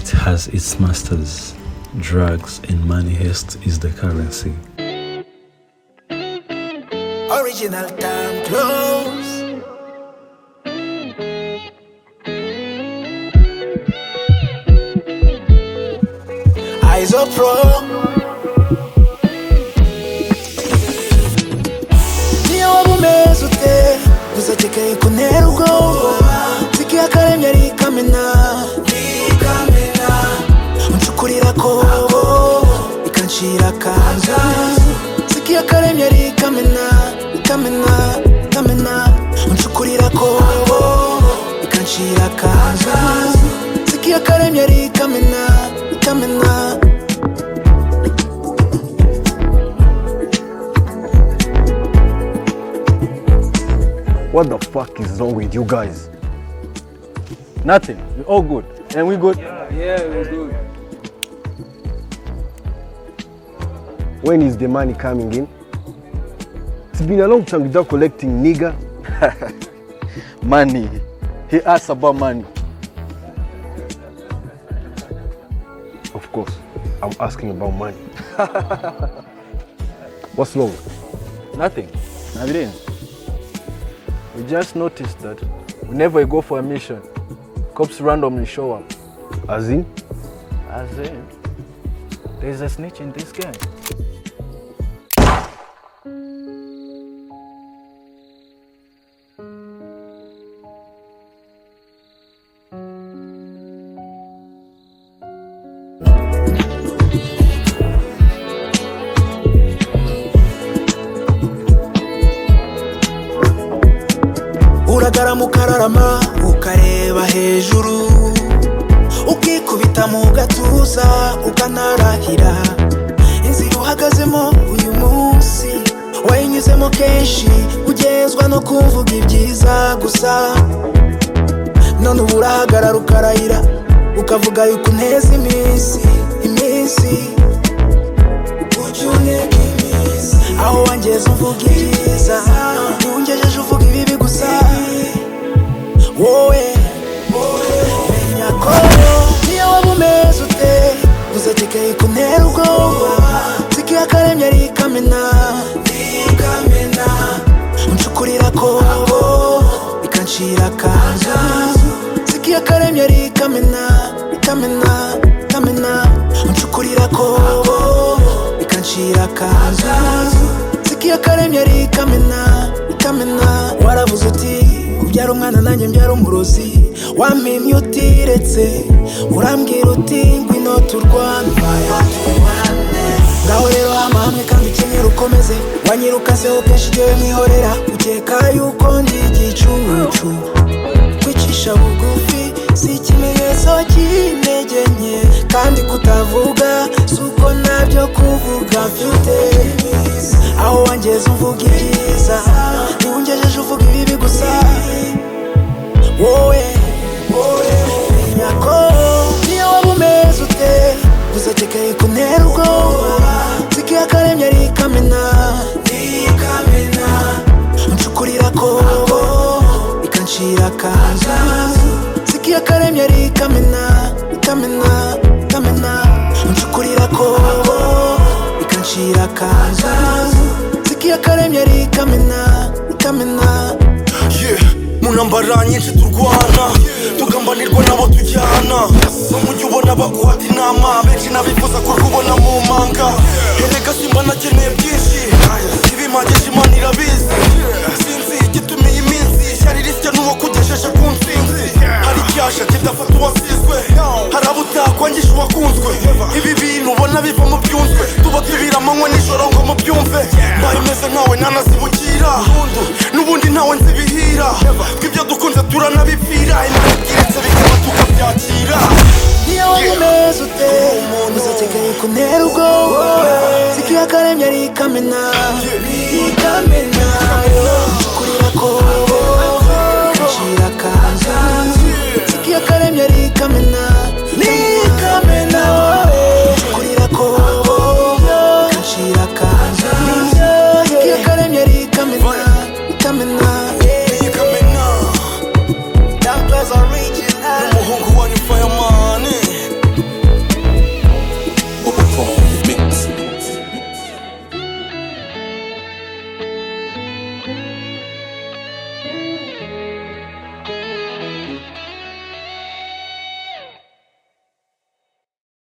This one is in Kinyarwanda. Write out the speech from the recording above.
night has its masters. Drugs and money haste is the currency. Original time close. Eyes up pro. Niyo wabumeze ute uzakeka kuntera ubwoba zikiya karemye ari kamena uncukurira ko ikanshira kanza zikiya karemye ari kamena uncukurira ko ikanshira kanza zikiya karemye ari kamena. What the fuck is wrong with you guys? Nothing. We're all good. And we good? Yeah, we're good. When is the money coming in? It's been a long time without collecting, nigga. Money. He asked about money. Of course, I'm asking about money. What's wrong? Nothing. Nothing. We just noticed that whenever we go for a mission, cops randomly show up. As in? As in, there's a snitch in this game. Uragara mukararama ukareba hejuru ukikubita mu gatuza ukanarahira inzira uhagazemo uyu munsi wayinyuzemo kenshi ugezwa no kuvuga ibyiza gusa none urahagarara ukarahira ukavuga yuko unteza iminsi ujyuneka iminsi aho wangeze uvuga ibyiza ntungejeje uvuga ibibi gusa wowe menya ko niyo wabumeze ute uzakeka kuntera ubwoba zikiya karemye ari kamena uncukurira ko ikanshira kanza zikiya karemye ari kamena uncukurira ko ikanshira kanza zikiya karemye ari kamena. Waravuze uti ubyara umwana nanjye mbyara umurozi wampimye utiretse urambwira uti ngwino turwane ngaho rero hamwe kandi ukenyera ukomeze wanyirukaseho kenshi jyewe mwihorera ukeka yuko ndi igicucu kwicisha bugufi si ikimenyetso cy'intege nke kandi kutavuga si uko ntabyo kuvuga mfite aho wangeze uvuga ibyiza ntiwungejeje uvuga ibibi gusa wowe menya ko niyo wabumeze ute uzakeka kuntera ubwoba zikiya karemye ari kamena uncukurira ko ikanshira kanza zikiya karemye ari kamena uncukurira ko ikanshira kanza zikiya karemye ari kamena. Mu ntambara nyinshi turwana tugambanirwa n'abo tujyana umujyi ubona baguhata inama benshi n'abifuza kurubona mu manga erega simba nakeneye byinshi ibimpagije Imana irabizi sinzi igitumiye iminsi ishyari risya n'uwo kugejeje ku ntsinzi hari icyasha kidafata uwasizwe hari abo utakwangisha uwakunzwe ibi bintu ubona biva mu byunzwe tuba tubira amanywa nijoro ngo mubyumve mbaye meze nkawe nanazibukira n'ubundi ntawe nzibihira tw'ibyo dukunze turanabipfira Imana ibwiretse bikaba tukabyakira niyo wabumeze ute uzakeka kuntera ubwoba zikiya karemye ari kamena kurira ko ikanshira kanza zikiya karemye ari kamena kurira ko ikanshira kanza zikiya karemye ari kamena